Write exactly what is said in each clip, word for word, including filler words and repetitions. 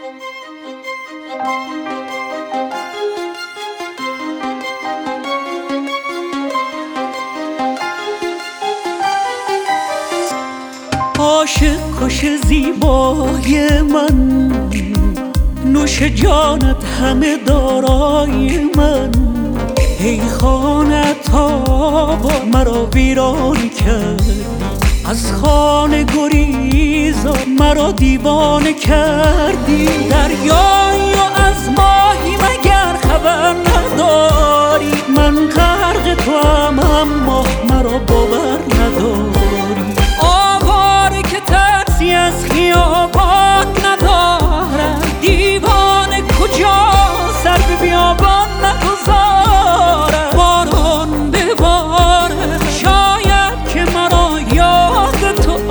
عاشق کش زیبای من، نوش جانت همه دارای من. ای خانه تابا مرا ویران کردی، از خانه گریزا مرا دیوانه کردی. دریایی و از ماهی مگر خبر نداری؟ من غرق توام اما مرا باور نداری. آواره که ترسی از خیابان ندارد، دیوانه کجا سر به بیابان نگذارد. باران بباره شاید که مرا یاد تو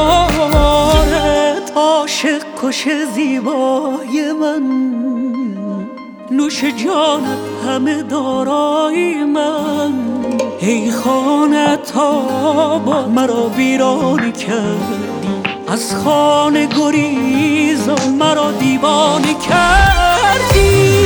آرد. عاشق کش زیبای من، نوش جانت همه دارای من. ای خانه تابا مرا ویران کردی، از خانه گریزا مرا دیوانه کردی.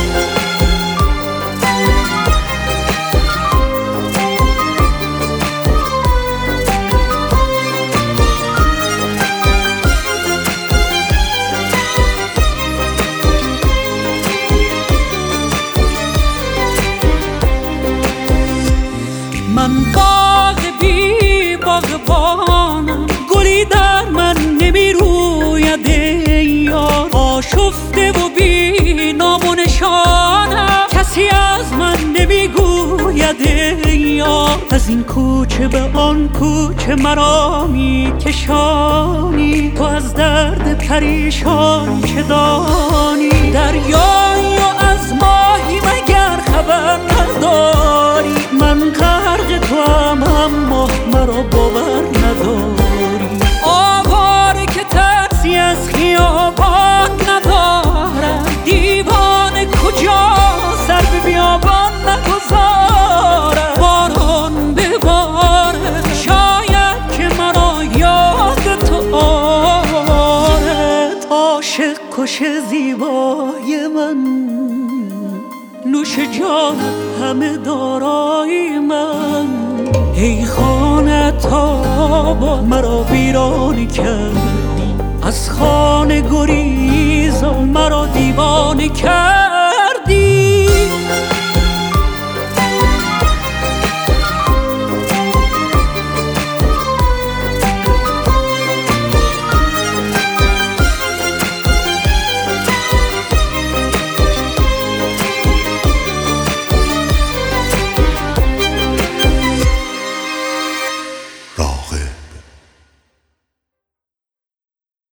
من باغ بی باغبانم، گلی در من نمی روید ای یار. آشفته و بی نام و نشانم، کسی از من نمی گوید ای یار. از این کوچه به آن کوچه مرا می کشانی، تو از درد پریشان چه دانی؟ دریایی و از ماهی مگر خبر نداری؟ من غرق توام اما مرا باور نداری. آواره که ترسی از خیابان ندارد، دیوانه کجا سر به بیابان نگذارد. باران بباره شاید که مرا یاد تو آرد. عاشق کش زیبای من، نوش جانت همه دارای من. ای خانه تابا مرا ویران کردی، از خانه گریزا مرا دیوانه کردی.